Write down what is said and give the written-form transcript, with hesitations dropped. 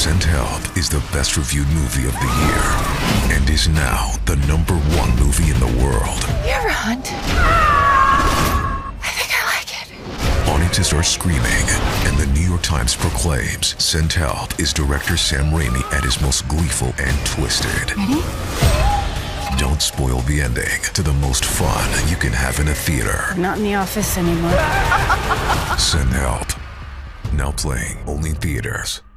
Send Help is the best reviewed movie of the year and is now the #1 movie in the world. You ever hunt? I think I like it. Audiences start screaming, and the New York Times proclaims Send Help is director Sam Raimi at his most gleeful and twisted. Ready? Don't spoil the ending to the most fun you can have in a theater. Not in the office anymore. Send Help. Now playing only in theaters.